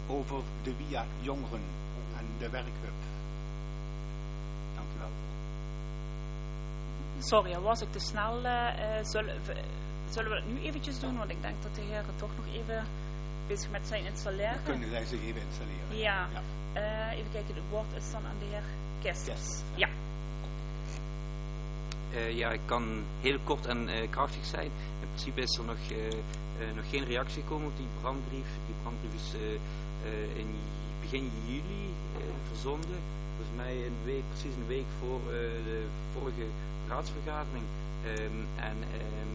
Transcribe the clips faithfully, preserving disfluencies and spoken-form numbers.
over de W I A jongeren en de werkhub. Dank u wel. Sorry, was ik te snel. Uh, zullen, we, zullen we het nu eventjes doen? Want ik denk dat de heer toch nog even bezig met zijn installeren. Dan kunnen wij zich even installeren. Ja. ja. Uh, even kijken, het woord is dan aan de heer Kesters. Ja. ja. Uh, ja, ik kan heel kort en uh, krachtig zijn. In principe is er nog, uh, uh, nog geen reactie gekomen op die brandbrief. Die brandbrief is uh, uh, in begin juli uh, verzonden. Volgens mij een week, precies een week voor uh, de vorige raadsvergadering. Um, en um,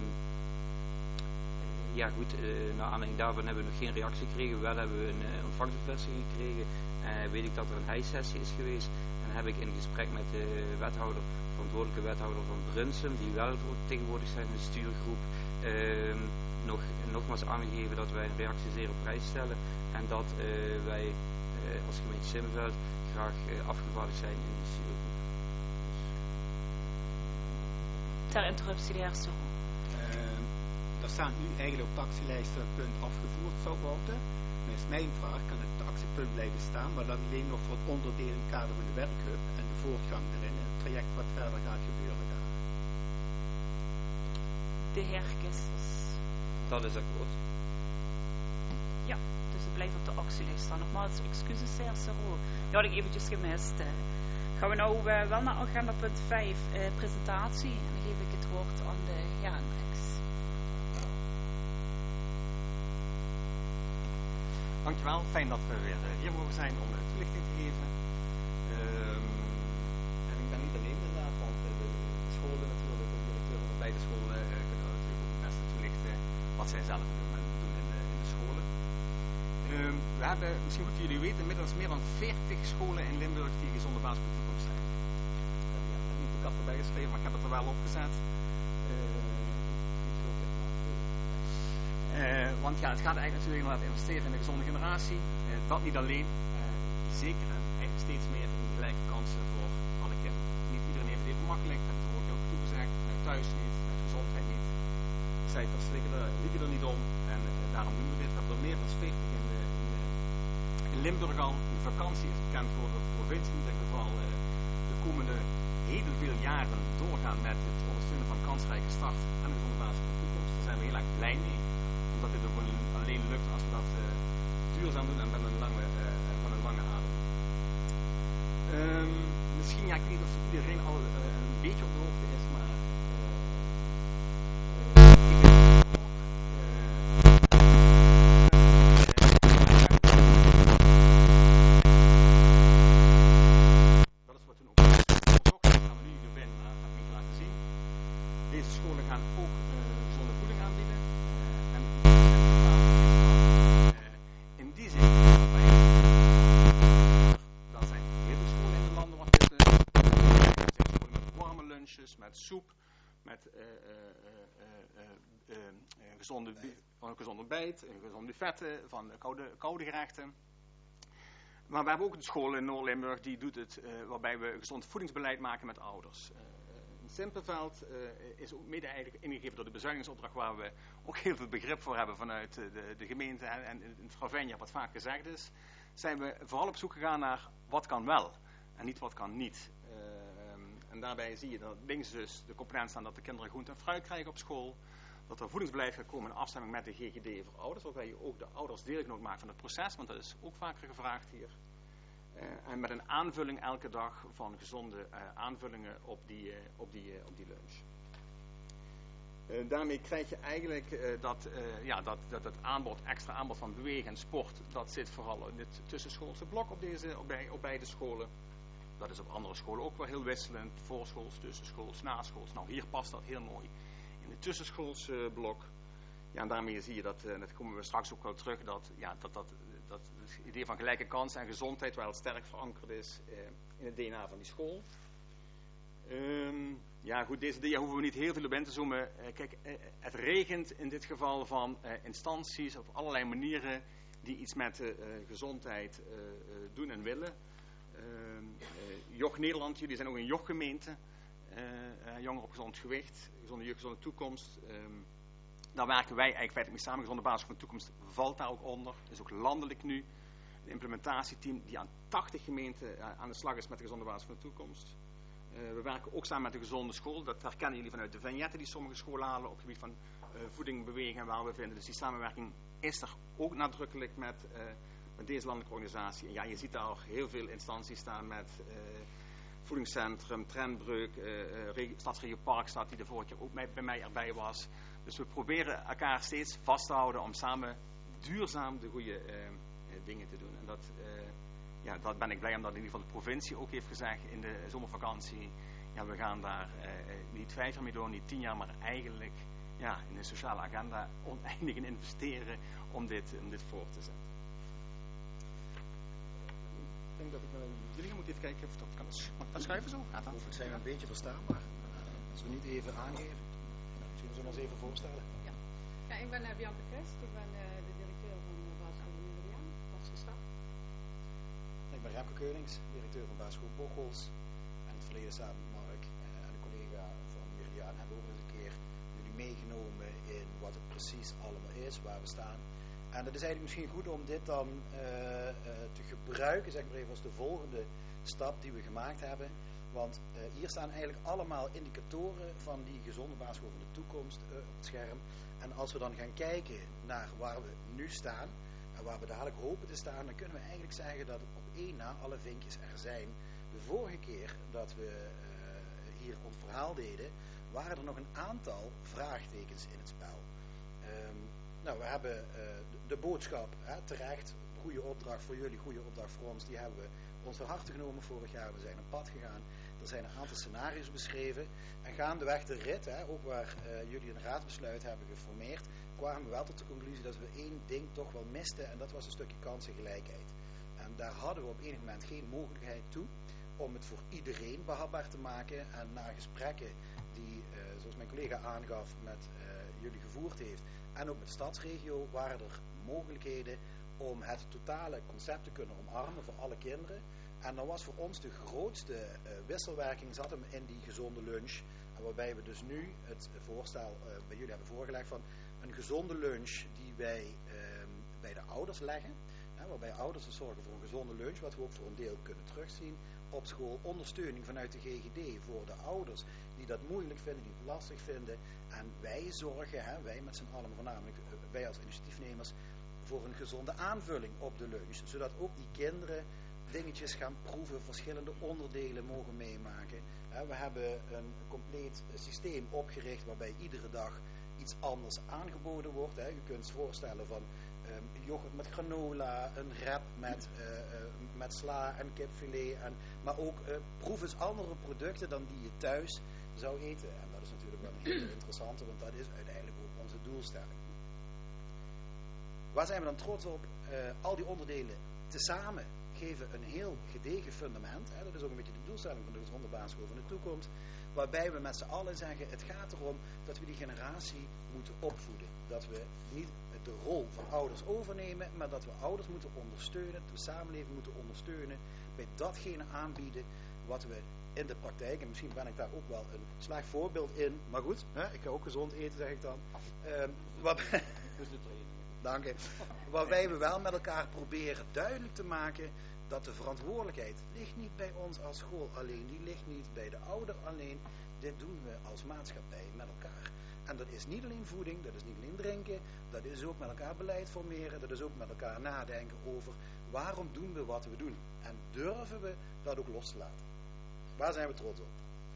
ja goed, uh, naar aanleiding daarvan hebben we nog geen reactie gekregen. Wel hebben we een uh, ontvangstbevestiging gekregen. Uh, weet ik dat er een hijsessie is geweest. En heb ik in gesprek met de wethouder, verantwoordelijke wethouder van Brunsum, die wel tegenwoordig zijn in de stuurgroep, uh, nog, nogmaals aangegeven dat wij een reactie zeer op prijs stellen. En dat uh, wij uh, als gemeente Simmenveld graag uh, afgevaardigd zijn in die stuurgroep. Ter interruptie de heer Soron. Uh, er staat nu eigenlijk op de actielijst dat het punt afgevoerd zou worden. Dan is mijn vraag, kan het actiepunt blijven staan, maar dan alleen nog voor het onderdeel in het kader van de werkhub en de voortgang erin en het traject wat verder gaat gebeuren daar. De heer Kesters. Dat is akkoord. Ja, dus het blijft op de actielijst staan. Nogmaals, excuses heer Sero. Die had ik eventjes gemist. Uh, gaan we nou uh, wel naar agenda punt vijf, uh, presentatie. En dan geef ik het woord aan de heer Hendricks. Dankjewel, fijn dat we weer uh, hier mogen zijn om uh, toelichting te geven. Um, en ik ben niet alleen inderdaad, want uh, de, de scholen natuurlijk, de directeur van de beide scholen uh, kunnen natuurlijk ook het beste toelichten wat zij zelf doen, en doen in, de, in de scholen. Um, we hebben, misschien moeten jullie weten, inmiddels meer dan veertig scholen in Limburg die gezonde basis voor de toekomst zijn. Uh, ja, ik heb niet de kat erbij geschreven, maar ik heb het er wel opgezet. Uh, want ja, het gaat eigenlijk natuurlijk inderdaad investeren in de gezonde generatie. Uh, dat niet alleen, uh, zeker en eigenlijk steeds meer in gelijke kansen voor alle kinderen. Niet iedereen heeft het even makkelijk, dat heb ik er ook heel goed toegezegd. Uh, thuis niet, met gezondheid niet. Cijfers liggen er, liggen er niet om en uh, daarom doen we dit. We hebben er meer dan veertig in, uh, in, uh, in Limburg al. De vakantie is bekend voor de provincie in ieder geval. Uh, de komende heel veel jaren doorgaan met het ondersteunen van kansrijke start en de gezonde basis voor de toekomst. Daar zijn we heel erg blij mee. Dat dit ook alleen lukt als we dat uh, duurzaam doen en met een lange, uh, van een lange adem. Um, misschien, ja, ik weet niet of iedereen al uh, een beetje op de hoogte is, maar uh, uh, ik ben dat is wat toen ook onderzocht. Dat gaan we nu weer binnen, dat ga ik niet laten zien. Deze scholen gaan ook uh, gezonde voeding aanbieden. In die zin, dat zijn heel veel scholen in de landen wat dit uh, zijn scholen met warme lunches, met soep, met uh, uh, uh, uh, uh, uh, gezonde, van een gezond ontbijt, een gezonde vetten, van koude, koude gerechten. Maar we hebben ook een school in Noord-Limburg die doet het, uh, waarbij we een gezond voedingsbeleid maken met ouders. Uh, in Simpelveld uh, is ook mede eigenlijk ingegeven door de bezuinigingsopdracht waar we ook heel veel begrip voor hebben vanuit de, de gemeente en, en in het Fravenja, wat vaak gezegd is, zijn we vooral op zoek gegaan naar wat kan wel en niet wat kan niet. Uh, en daarbij zie je dat links dus de component staan dat de kinderen groente en fruit krijgen op school, dat er voedingsbeleid gaat komen in afstemming met de G G D voor ouders, waarbij je ook de ouders deelgenoot maakt van het proces, want dat is ook vaker gevraagd hier. Uh, en met een aanvulling elke dag van gezonde uh, aanvullingen op die, uh, op die, uh, op die lunch. Uh, daarmee krijg je eigenlijk uh, dat, uh, ja, dat, dat het aanbod, extra aanbod van bewegen en sport, dat zit vooral in het tussenschoolse blok op, deze, op, bij, op beide scholen. Dat is op andere scholen ook wel heel wisselend, voorschools, tussenschools, naschools. Nou, hier past dat heel mooi in het tussenschoolse blok. Ja, en daarmee zie je dat, en dat komen we straks ook wel terug, dat, ja, dat, dat, dat het idee van gelijke kansen en gezondheid wel sterk verankerd is uh, in het D N A van die school. Um, ja goed, deze dingen hoeven we niet heel veel op in te zoomen. Uh, kijk, uh, het regent in dit geval van uh, instanties op allerlei manieren die iets met uh, gezondheid uh, uh, doen en willen. Uh, uh, Joch Nederland, jullie zijn ook een Joch-gemeente. Uh, uh, jongeren op gezond gewicht, gezonde jeugd, gezonde toekomst. Um, Daar werken wij eigenlijk feitelijk mee samen. Gezonde basis van de toekomst valt daar ook onder. Is ook landelijk nu een implementatieteam die aan tachtig gemeenten uh, aan de slag is met de gezonde basis van de toekomst. Uh, we werken ook samen met de gezonde school. Dat herkennen jullie vanuit de vignetten die sommige scholen halen op het gebied van uh, voeding, bewegen en welbevinden. Dus die samenwerking is er ook nadrukkelijk met, uh, met deze landelijke organisatie. En ja, je ziet daar heel veel instanties staan met uh, voedingscentrum, Trendbreuk, uh, uh, Stadsregio Parkstad, die de vorige keer ook bij, bij mij erbij was. Dus we proberen elkaar steeds vast te houden om samen duurzaam de goede uh, uh, dingen te doen. En dat, uh, ja, dat ben ik blij omdat in ieder geval de provincie ook heeft gezegd in de zomervakantie. Ja, we gaan daar uh, niet vijf jaar mee door, niet tien jaar, maar eigenlijk ja, in de sociale agenda oneindig in investeren om dit, om dit voor te zetten. Ik denk dat ik naar jullie moet even kijken of dat kan. Mag ik dat schrijven zo? Gaat dat? Hopelijk zijn we een beetje verstaanbaar. Als we niet even aangeven. Zullen we ons even voorstellen? Ja, ja ik ben uh, Bianca Christ. Ik ben uh, de directeur van uh, basisschool Meridiaan, pas gestart. Ik ben Remke Keunings, directeur van basisschool Bocholt. En het verleden samen met Mark uh, en een collega van Meridiaan hebben we ook eens een keer jullie meegenomen in wat het precies allemaal is, waar we staan. En het is eigenlijk misschien goed om dit dan uh, uh, te gebruiken, zeg maar even als de volgende stap die we gemaakt hebben. Want uh, hier staan eigenlijk allemaal indicatoren van die gezonde basisschool van de toekomst uh, op het scherm. En als we dan gaan kijken naar waar we nu staan en waar we dadelijk hopen te staan, dan kunnen we eigenlijk zeggen dat op één na alle vinkjes er zijn. De vorige keer dat we uh, hier ons verhaal deden, waren er nog een aantal vraagtekens in het spel. Um, nou, we hebben uh, de, de boodschap, hè, terecht, goede opdracht voor jullie, goede opdracht voor ons, die hebben we ons ter harte genomen vorig jaar. We zijn op pad gegaan. Er zijn een aantal scenario's beschreven. En gaandeweg de rit, hè, ook waar uh, jullie een raadsbesluit hebben geformeerd, kwamen we wel tot de conclusie dat we één ding toch wel misten. En dat was een stukje kansengelijkheid. En daar hadden we op enig moment geen mogelijkheid toe om het voor iedereen behapbaar te maken. En na gesprekken die, uh, zoals mijn collega aangaf, met uh, jullie gevoerd heeft. En ook met de stadsregio waren er mogelijkheden om het totale concept te kunnen omarmen voor alle kinderen. En dan was voor ons de grootste uh, wisselwerking zat hem in die gezonde lunch. En waarbij we dus nu het voorstel uh, bij jullie hebben voorgelegd van een gezonde lunch die wij uh, bij de ouders leggen. Hè, waarbij ouders dus zorgen voor een gezonde lunch, wat we ook voor een deel kunnen terugzien op school. Ondersteuning vanuit de G G D voor de ouders die dat moeilijk vinden, die het lastig vinden. En wij zorgen, hè, wij met z'n allen, maar voornamelijk uh, wij als initiatiefnemers, voor een gezonde aanvulling op de lunch. Zodat ook die kinderen dingetjes gaan proeven, verschillende onderdelen mogen meemaken. We hebben een compleet systeem opgericht waarbij iedere dag iets anders aangeboden wordt. U kunt je voorstellen van um, yoghurt met granola, een wrap met, uh, uh, met sla en kipfilet. En, maar ook uh, proef eens andere producten dan die je thuis zou eten. En dat is natuurlijk wel een hele interessante, want dat is uiteindelijk ook onze doelstelling. Waar zijn we dan trots op? Uh, al die onderdelen tezamen geven een heel gedegen fundament. Hè, dat is ook een beetje de doelstelling van de gezonde basisschool van de toekomst. Waarbij we met z'n allen zeggen, het gaat erom dat we die generatie moeten opvoeden. Dat we niet de rol van ouders overnemen, maar dat we ouders moeten ondersteunen, dat we samenleving moeten ondersteunen bij datgene aanbieden wat we in de praktijk, en misschien ben ik daar ook wel een slecht voorbeeld in, maar goed, hè, ik ga ook gezond eten, zeg ik dan. Um, waarbij, Dus de training. Dank je. Waarbij we wel met elkaar proberen duidelijk te maken dat de verantwoordelijkheid ligt niet bij ons als school alleen, die ligt niet bij de ouder alleen. Dit doen we als maatschappij met elkaar. En dat is niet alleen voeding, dat is niet alleen drinken, dat is ook met elkaar beleid formeren, dat is ook met elkaar nadenken over waarom doen we wat we doen. En durven we dat ook los te laten. Waar zijn we trots op?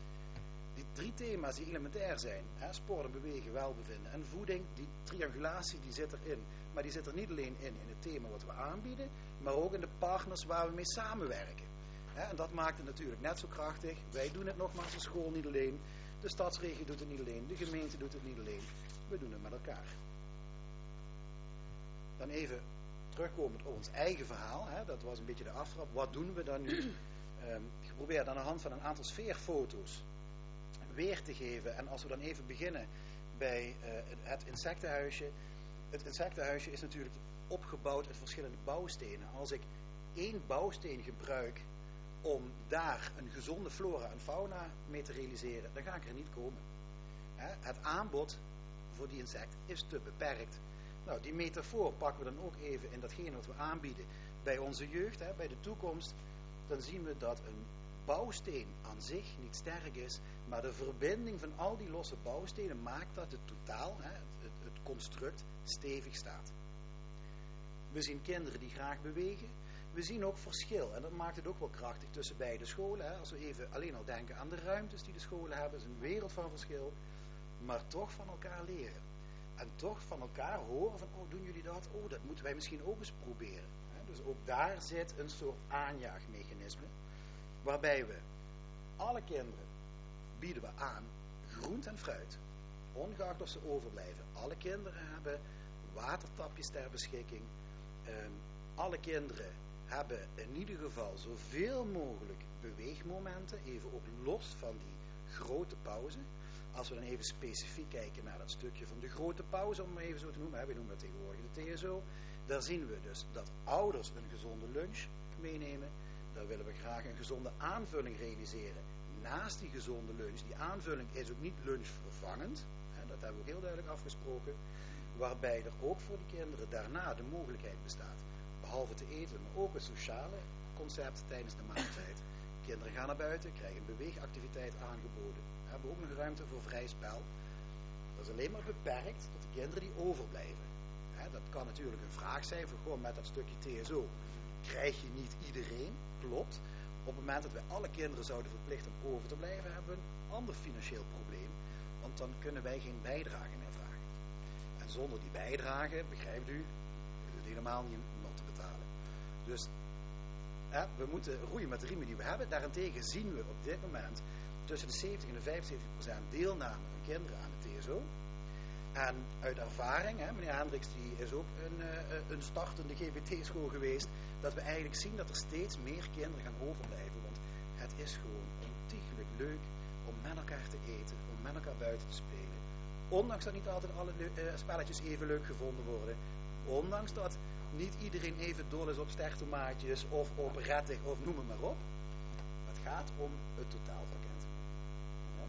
Die drie thema's die elementair zijn, hè, sport en bewegen, welbevinden en voeding, die triangulatie die zit erin. Maar die zit er niet alleen in, in het thema wat we aanbieden, maar ook in de partners waar we mee samenwerken. Hè, en dat maakt het natuurlijk net zo krachtig. Wij doen het nogmaals als school niet alleen, de stadsregio doet het niet alleen, de gemeente doet het niet alleen. We doen het met elkaar. Dan even terugkomend op ons eigen verhaal, hè, dat was een beetje de aftrap. Wat doen we dan nu? Um, geprobeerd aan de hand van een aantal sfeerfoto's weer te geven. En als we dan even beginnen bij uh, het insectenhuisje. Het insectenhuisje is natuurlijk opgebouwd uit verschillende bouwstenen. Als ik één bouwsteen gebruik om daar een gezonde flora en fauna mee te realiseren, dan ga ik er niet komen. Hè? Het aanbod voor die insect is te beperkt. Nou, die metafoor pakken we dan ook even in datgene wat we aanbieden bij onze jeugd, hè, bij de toekomst, dan zien we dat een bouwsteen aan zich niet sterk is, maar de verbinding van al die losse bouwstenen maakt dat het totaal, hè, het, het construct, stevig staat. We zien kinderen die graag bewegen. We zien ook verschil, en dat maakt het ook wel krachtig tussen beide scholen. Hè. Als we even alleen al denken aan de ruimtes die de scholen hebben, is een wereld van verschil, maar toch van elkaar leren. En toch van elkaar horen van, oh, doen jullie dat? Oh, dat moeten wij misschien ook eens proberen. Hè. Dus ook daar zit een soort aanjaagmechanisme, waarbij we alle kinderen bieden we aan groente en fruit, ongeacht of ze overblijven. Alle kinderen hebben watertapjes ter beschikking. Um, alle kinderen hebben in ieder geval zoveel mogelijk beweegmomenten, even ook los van die grote pauze. Als we dan even specifiek kijken naar dat stukje van de grote pauze, om het even zo te noemen, hè, we noemen dat tegenwoordig de T S O, daar zien we dus dat ouders een gezonde lunch meenemen. Daar willen we graag een gezonde aanvulling realiseren. Naast die gezonde lunch, die aanvulling is ook niet lunchvervangend, hè, dat hebben we ook heel duidelijk afgesproken, waarbij er ook voor de kinderen daarna de mogelijkheid bestaat, behalve te eten, maar ook een sociale concept tijdens de maaltijd. Kinderen gaan naar buiten, krijgen een beweegactiviteit aangeboden. We hebben ook nog ruimte voor vrij spel. Dat is alleen maar beperkt tot de kinderen die overblijven. He, dat kan natuurlijk een vraag zijn, voor gewoon met dat stukje T S O krijg je niet iedereen, klopt. Op het moment dat we alle kinderen zouden verplichten om over te blijven, hebben we een ander financieel probleem, want dan kunnen wij geen bijdrage meer vragen. En zonder die bijdrage, begrijpt u, is het helemaal niet om te betalen. Dus hè, we moeten roeien met de riemen die we hebben. Daarentegen zien we op dit moment tussen de zeventig en de vijfenzeventig procent deelname van kinderen aan de T S O. En uit ervaring, hè, meneer Hendricks die is ook een, uh, een startende G B T-school geweest, dat we eigenlijk zien dat er steeds meer kinderen gaan overblijven. Want het is gewoon ontiegelijk leuk om met elkaar te eten, om met elkaar buiten te spelen. Ondanks dat niet altijd alle uh, spelletjes even leuk gevonden worden. Ondanks dat niet iedereen even dol is op stertomaatjes of op rettig of noem het maar op. Het gaat om het totaalpakket. Ja.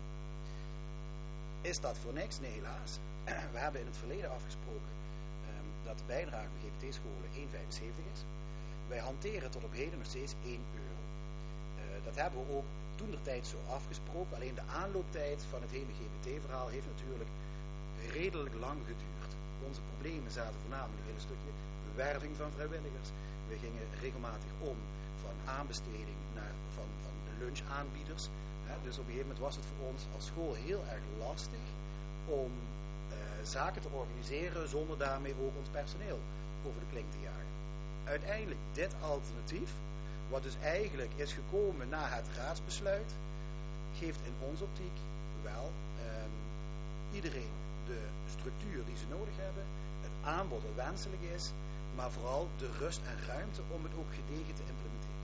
Is dat voor niks? Nee, helaas. We hebben in het verleden afgesproken um, dat de bijdrage voor G B T-scholen één komma vijfenzeventig is. Wij hanteren tot op heden nog steeds één euro. Uh, dat hebben we ook toentertijd zo afgesproken. Alleen de aanlooptijd van het hele G B T-verhaal heeft natuurlijk redelijk lang geduurd. Onze problemen zaten voornamelijk in een stukje werving van vrijwilligers. We gingen regelmatig om van aanbesteding naar van, van de lunchaanbieders. Hè, dus op een gegeven moment was het voor ons als school heel erg lastig om uh, zaken te organiseren zonder daarmee ook ons personeel over de klink te jagen. Uiteindelijk dit alternatief, wat dus eigenlijk is gekomen na het raadsbesluit, geeft in onze optiek wel um, iedereen de structuur die ze nodig hebben, het aanbod dat wenselijk is, maar vooral de rust en ruimte om het ook gedegen te implementeren.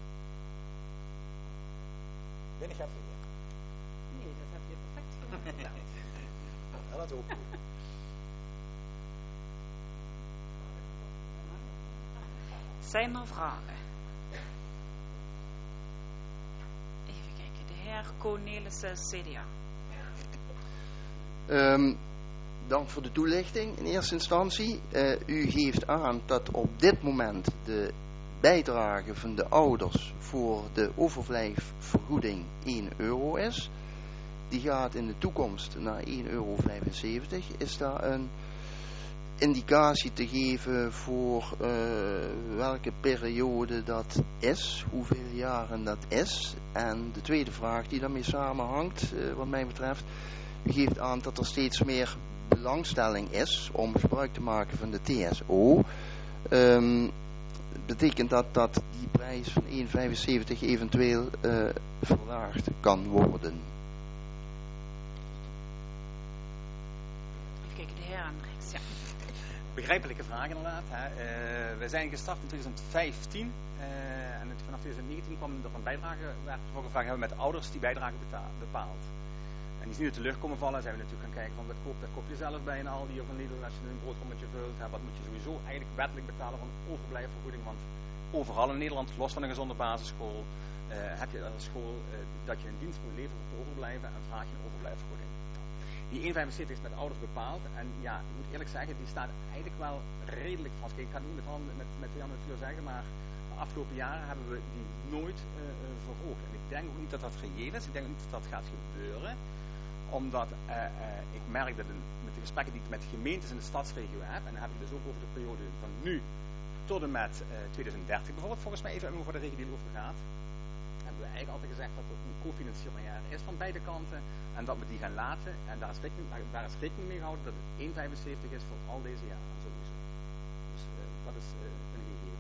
Ben ik even hier? Nee, dat heb je perfect gedaan. Ja, dat ook goed. Zijn er vragen? Even kijken, de heer Cornelissen, C D A. Um, dank voor de toelichting in eerste instantie. Uh, u geeft aan dat op dit moment de bijdrage van de ouders voor de overblijfvergoeding één euro is. Die gaat in de toekomst naar één euro vijfenzeventig. Is daar een indicatie te geven voor uh, welke periode dat is, hoeveel jaren dat is? En de tweede vraag die daarmee samenhangt, uh, wat mij betreft, u geeft aan dat er steeds meer belangstelling is om gebruik te maken van de T S O. Um, betekent dat dat die prijs van één euro vijfenzeventig eventueel uh, verlaagd kan worden? Even kijken, de heer Hendricks, ja. Begrijpelijke vraag inderdaad. Hè. Uh, we zijn gestart in twintig vijftien uh, en vanaf twintig negentien kwam er een bijdrage, werd er gevraagd hebben met ouders die bijdrage betaal, bepaalt. En die is nu in teleur komen vallen, zijn we natuurlijk gaan kijken van wat koop, dat koop je zelf bij een Aldi of een Lidl als je een broodrommetje vult. Hè, wat moet je sowieso eigenlijk wettelijk betalen van overblijfvergoeding, want overal in Nederland, los van een gezonde basisschool, uh, heb je als school uh, dat je een dienst moet leveren voor overblijven en vraag je een overblijfvergoeding. Die één euro vijfenzeventig is met ouders bepaald en ja, ik moet eerlijk zeggen, die staat eigenlijk wel redelijk vast. Ik ga het niet met, handen, met, met twee handen natuurlijk zeggen, maar afgelopen jaren hebben we die nooit uh, uh, verhoogd. En ik denk ook niet dat dat reëel is. Ik denk ook niet dat dat gaat gebeuren. Omdat uh, uh, ik merk dat in, met de gesprekken die ik met gemeentes in de stadsregio heb, en dan heb ik dus ook over de periode van nu tot en met uh, twintig dertig bijvoorbeeld, volgens mij even over de regio die over gaat, hebben we eigenlijk altijd gezegd dat er een cofinanciering er is van beide kanten en dat we die gaan laten. En daar is rekening, daar is rekening mee gehouden dat het één komma vijfenzeventig is voor al deze jaren sowieso. Dus uh, dat is uh, een gegeven.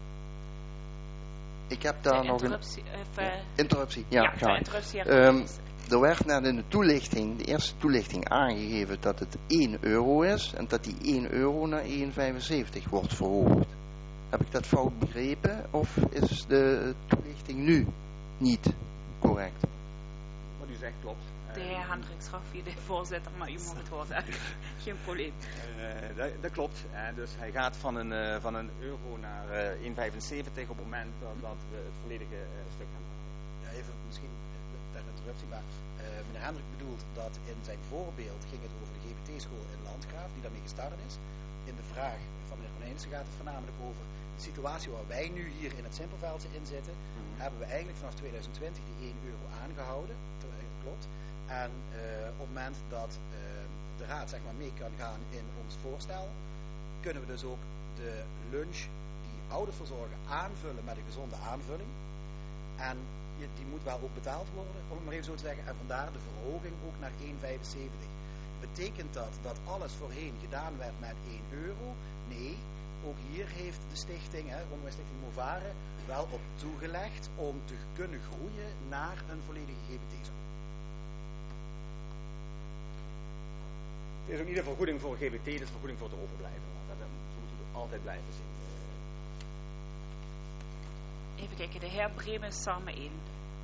Ik heb daar nog een Even, ja, interruptie. Ja, ja ga ik. interruptie. Um, er werd net in de toelichting, de eerste toelichting aangegeven dat het één euro is en dat die één euro naar één komma vijfenzeventig wordt verhoogd. Heb ik dat fout begrepen of is de toelichting nu niet correct? Wat u zegt klopt. De heer Hendricks gaf hier de voorzitter, maar u mag het horen. Geen probleem. Uh, dat, dat klopt. Uh, dus hij gaat van een, uh, van een euro naar uh, één komma vijfenzeventig op het moment dat, dat we het volledige uh, stuk gaan maken. Ja, even misschien ter interruptie, maar uh, meneer Hendrik bedoelt dat in zijn voorbeeld ging het over de G B T-school in Landgraaf, die daarmee gestart is. In de vraag van meneer Cornelissen gaat het voornamelijk over de situatie waar wij nu hier in het Simpelveldse in zitten. Mm-hmm. Hebben we eigenlijk vanaf twintig twintig die één euro aangehouden. Klopt. En uh, op het moment dat uh, de raad zeg maar, mee kan gaan in ons voorstel, kunnen we dus ook de lunch die ouderverzorger aanvullen met een gezonde aanvulling. En je, die moet wel ook betaald worden, om het maar even zo te zeggen. En vandaar de verhoging ook naar één komma vijfenzeventig. Betekent dat dat alles voorheen gedaan werd met één euro? Nee, ook hier heeft de stichting, hè, Onderwijsstichting Movare, wel op toegelegd om te kunnen groeien naar een volledige G B T-school. Het is ook niet een vergoeding voor G B T, het is een vergoeding voor het overblijven. Dat, dat moeten we altijd blijven zien. Even kijken, de heer Bremen is samen in.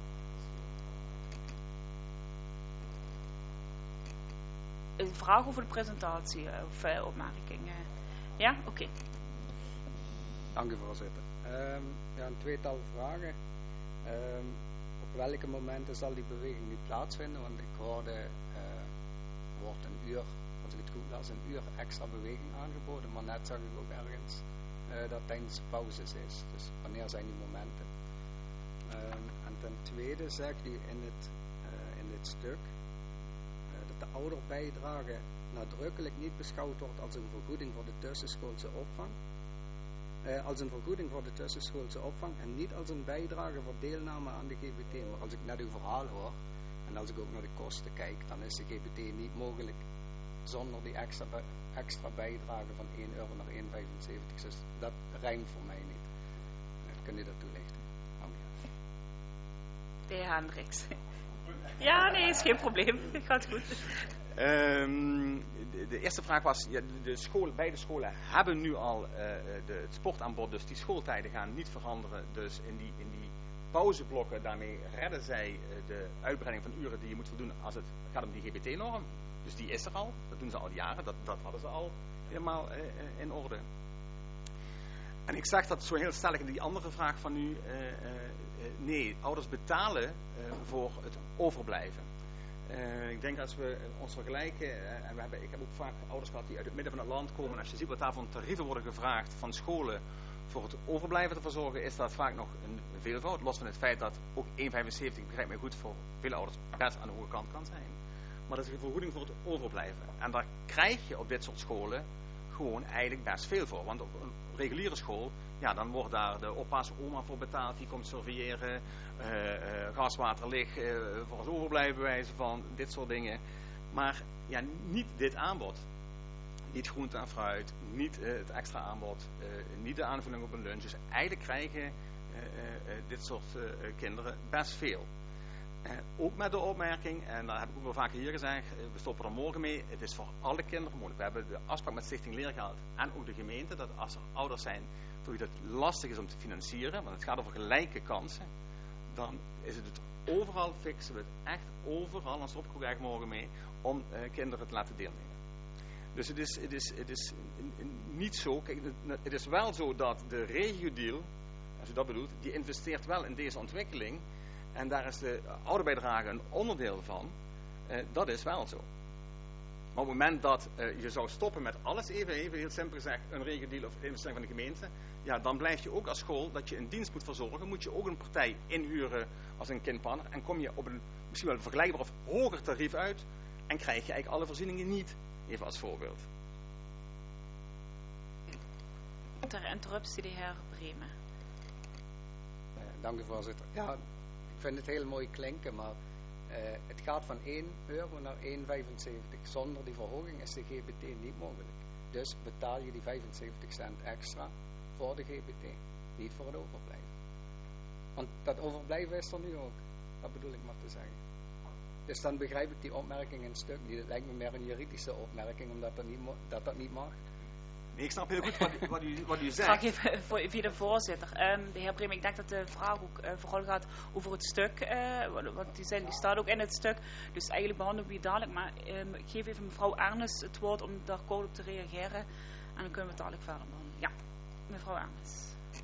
Een vraag over de presentatie of uh, opmerkingen? Ja, oké. Okay. Dank u, voorzitter. Um, ja, een tweetal vragen. Um, op welke momenten zal die beweging nu plaatsvinden? Want ik hoorde, uh, wordt een uur, als ik het goed las, een uur extra beweging aangeboden. Maar net zag ik ook ergens uh, dat tijdens pauzes is. Dus wanneer zijn die momenten? Um, en ten tweede zegt u in, het, uh, in dit stuk uh, dat de ouderbijdrage nadrukkelijk niet beschouwd wordt als een vergoeding voor de tussenschoolse opvang. Uh, als een vergoeding voor de tussenschoolse opvang en niet als een bijdrage voor deelname aan de G B T. Maar als ik net uw verhaal hoor en als ik ook naar de kosten kijk, dan is de G B T niet mogelijk zonder die extra, extra bijdrage van één euro naar één komma vijfenzeventig. Dus dat rijmt voor mij niet. Uh, kun je dat toelichten? Dank je. De heer Hendricks. Ja, nee, is geen probleem. Gaat goed. Um, de, de eerste vraag was, ja, de school, beide scholen hebben nu al uh, de, het sportaanbod, dus die schooltijden gaan niet veranderen. Dus in die, in die pauzeblokken, daarmee redden zij uh, de uitbreiding van uren die je moet voldoen als het gaat om die G B T-norm. Dus die is er al, dat doen ze al jaren, dat, dat hadden ze al helemaal uh, uh, in orde. En ik zeg dat zo heel stellig in die andere vraag van u, uh, uh, uh, nee, ouders betalen uh, voor het overblijven. Uh, ik denk als we ons vergelijken, uh, en we hebben, ik heb ook vaak ouders gehad die uit het midden van het land komen, en als je ziet wat daar van tarieven worden gevraagd van scholen voor het overblijven te verzorgen, is dat vaak nog een veelvoud, los van het feit dat ook één komma vijfenzeventig, begrijp mij goed, voor veel ouders best aan de hoge kant kan zijn. Maar dat is een vergoeding voor het overblijven. En daar krijg je op dit soort scholen gewoon eigenlijk best veel voor. Want op een reguliere school, ja, dan wordt daar de oppas oma voor betaald, die komt surveilleren, uh, uh, gaswater, licht, uh, voor het overblijven wijzen van dit soort dingen. Maar ja, niet dit aanbod. Niet groente en fruit, niet uh, het extra aanbod, uh, niet de aanvulling op een lunch. Dus eigenlijk krijgen uh, uh, uh, dit soort uh, kinderen best veel. Uh, ook met de opmerking, en dat heb ik ook wel vaker hier gezegd, uh, we stoppen er morgen mee, het is voor alle kinderen mogelijk. We hebben de afspraak met Stichting Leergeld en ook de gemeente, dat als er ouders zijn voor wie het lastig is om te financieren, want het gaat over gelijke kansen, dan is het het overal, fixen we het echt overal, en stoppen we ook echt morgen mee, om uh, kinderen te laten deelnemen. Dus het is, het is, het is niet zo, kijk, het is wel zo dat de regio-deal, als u dat bedoelt, die investeert wel in deze ontwikkeling. En daar is de ouderbijdrage een onderdeel van. Uh, dat is wel zo. Maar op het moment dat uh, je zou stoppen met alles, even, even heel simpel gezegd, een regeldeal of instelling van de gemeente, ja, dan blijf je ook als school dat je een dienst moet verzorgen, moet je ook een partij inhuren als een kindpanner en kom je op een misschien wel vergelijkbaar of hoger tarief uit en krijg je eigenlijk alle voorzieningen niet, even als voorbeeld. Ter interruptie de heer Bremen. Uh, dank u voorzitter. Ja, ik vind het heel mooi klinken, maar uh, het gaat van één euro naar één vijfenzeventig. Zonder die verhoging is de G B T niet mogelijk. Dus betaal je die vijfenzeventig cent extra voor de G B T, niet voor het overblijven. Want dat overblijven is er nu ook. Dat bedoel ik maar te zeggen. Dus dan begrijp ik die opmerking een stuk niet. Het lijkt me meer een juridische opmerking, omdat dat niet, dat, dat niet mag. Nee, ik snap heel goed wat, wat, u, wat u zegt. Vraag even voor, via de voorzitter. Um, de heer Bremen, ik denk dat de vraag ook uh, vooral gaat over het stuk. Uh, want die, zijn, die staat ook in het stuk. Dus eigenlijk behandelen we die dadelijk. Maar um, ik geef even mevrouw Ernest het woord om daar kort op te reageren. En dan kunnen we het dadelijk verder behandelen. Ja, mevrouw Ernest.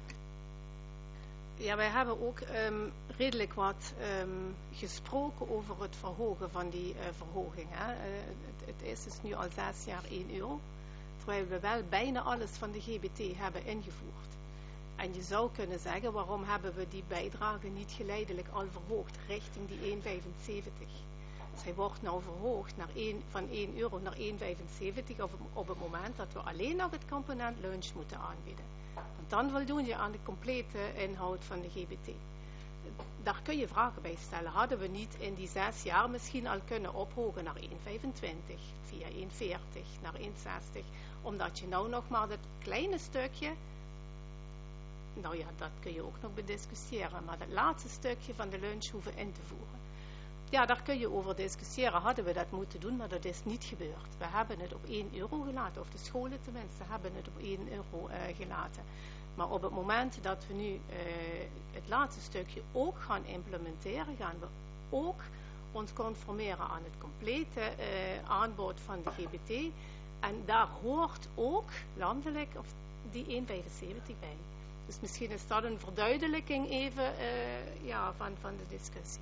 Ja, wij hebben ook um, redelijk wat um, gesproken over het verhogen van die uh, verhoging. Hè. Uh, het, het is dus nu al zes jaar één euro. Terwijl we wel bijna alles van de G B T hebben ingevoerd. En je zou kunnen zeggen, waarom hebben we die bijdrage niet geleidelijk al verhoogd richting die één vijfenzeventig? Zij wordt nou verhoogd naar één, van één euro naar één vijfenzeventig op, op het moment dat we alleen nog het component lunch moeten aanbieden. Want dan voldoen je aan de complete inhoud van de G B T. Daar kun je vragen bij stellen. Hadden we niet in die zes jaar misschien al kunnen ophogen naar één vijfentwintig, via één veertig, naar één zestig, omdat je nou nog maar dat kleine stukje, nou ja, dat kun je ook nog bediscussiëren, maar dat laatste stukje van de lunch hoeven in te voeren. Ja, daar kun je over discussiëren. Hadden we dat moeten doen, maar dat is niet gebeurd. We hebben het op één euro gelaten, of de scholen tenminste hebben het op één euro uh, gelaten. Maar op het moment dat we nu uh, het laatste stukje ook gaan implementeren, gaan we ook ons conformeren aan het complete uh, aanbod van de G B T. En daar hoort ook landelijk of die één vijfenzeventig bij. Dus misschien is dat een verduidelijking even uh, ja, van, van de discussie.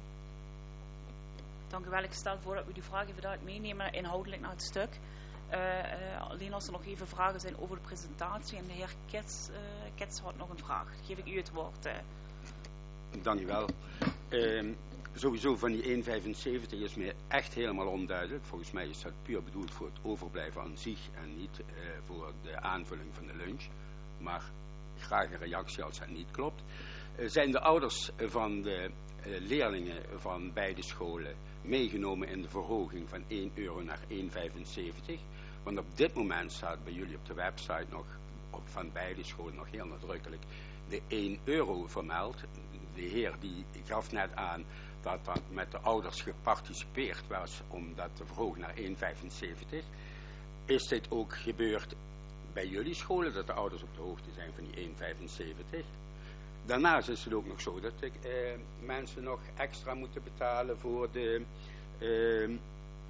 Dank u wel. Ik stel voor dat we die vraag even dadelijk meenemen inhoudelijk naar het stuk. Uh, uh, alleen als er nog even vragen zijn over de presentatie. En de heer Kets, uh, Kets had nog een vraag. Dan geef ik u het woord. Uh. Dank u wel. Uh, sowieso van die één vijfenzeventig is me echt helemaal onduidelijk. Volgens mij is dat puur bedoeld voor het overblijven aan zich en niet uh, voor de aanvulling van de lunch. Maar graag een reactie als dat niet klopt. Uh, zijn de ouders van de uh, leerlingen van beide scholen meegenomen in de verhoging van één euro naar één vijfenzeventig? Want op dit moment staat bij jullie op de website nog op, van beide scholen nog heel nadrukkelijk de één euro vermeld. De heer die gaf net aan dat dat met de ouders geparticipeerd was om dat te verhogen naar één vijfenzeventig. Is dit ook gebeurd bij jullie scholen, dat de ouders op de hoogte zijn van die één vijfenzeventig? Daarnaast is het ook nog zo dat ik, eh, mensen nog extra moeten betalen voor de, eh, eh,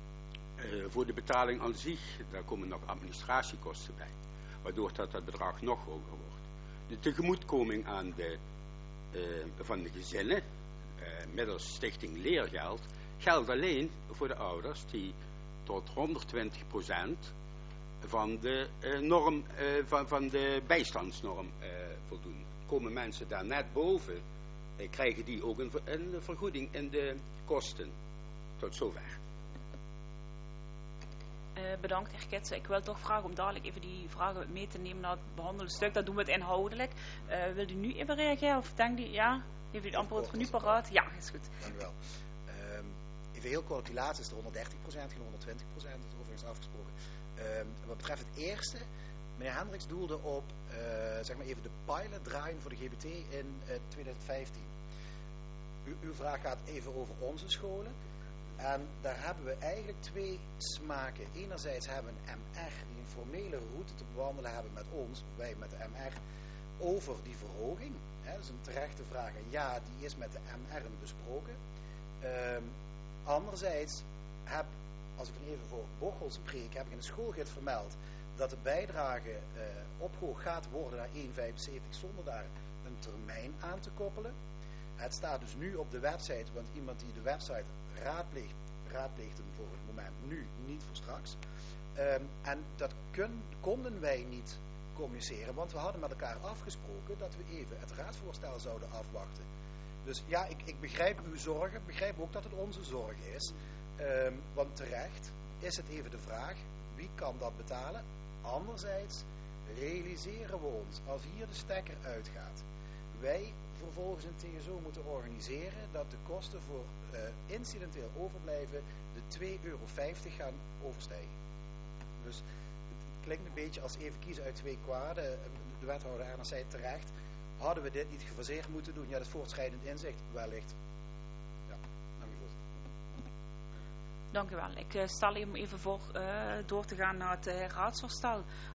voor de betaling aan zich. Daar komen nog administratiekosten bij, waardoor dat, dat bedrag nog hoger wordt. De tegemoetkoming aan de, eh, van de gezinnen, eh, middels Stichting Leergeld, geldt alleen voor de ouders die tot honderdtwintig procent van de uh, norm, uh, van, van de bijstandsnorm uh, voldoen. Komen mensen daar net boven, uh, krijgen die ook een, een vergoeding in de kosten. Tot zover. Uh, bedankt, heer Ketsen. Ik wil toch vragen om dadelijk even die vragen mee te nemen naar het behandelde stuk. Dat doen we het inhoudelijk. Uh, wil u nu even reageren? Of denkt u, ja? Heeft u het antwoord voor nu paraat? Ja, is goed. Dank u wel. Um, even heel kort, die laatste is de honderddertig procent, geen honderdtwintig procent. Dat is overigens afgesproken. Um, wat betreft het eerste, meneer Hendricks doelde op uh, zeg maar even de pilot draaien voor de G B T in uh, twintig vijftien. U, uw vraag gaat even over onze scholen. En daar hebben we eigenlijk twee smaken. Enerzijds hebben we een M R die een formele route te bewandelen hebben met ons, wij met de M R, over die verhoging. Hè, dat is een terechte vraag. En ja, die is met de M R besproken. Um, anderzijds heb als ik even voor Bocholt spreek, heb ik in de schoolgids vermeld dat de bijdrage uh, opgehoogd gaat worden naar één vijfenzeventig zonder daar een termijn aan te koppelen. Het staat dus nu op de website, want iemand die de website raadpleegt, geraadpleegden voor het moment nu, niet voor straks. Um, en dat kun, konden wij niet communiceren, want we hadden met elkaar afgesproken dat we even het raadsvoorstel zouden afwachten. Dus ja, ik, ik begrijp uw zorgen, begrijp ook dat het onze zorg is. Um, want terecht is het even de vraag, wie kan dat betalen? Anderzijds realiseren we ons, als hier de stekker uitgaat, wij vervolgens een T S O moeten organiseren dat de kosten voor uh, incidenteel overblijven de twee euro vijftig gaan overstijgen. Dus het klinkt een beetje als even kiezen uit twee kwaden. De wethouder Ernst zei terecht, hadden we dit niet gefaseerd moeten doen? Ja, dat is voortschrijdend inzicht, wellicht. Ja, dank u voorzitter. Dank u wel. Ik uh, stel hem even voor uh, door te gaan naar het uh, raadsvoorstel.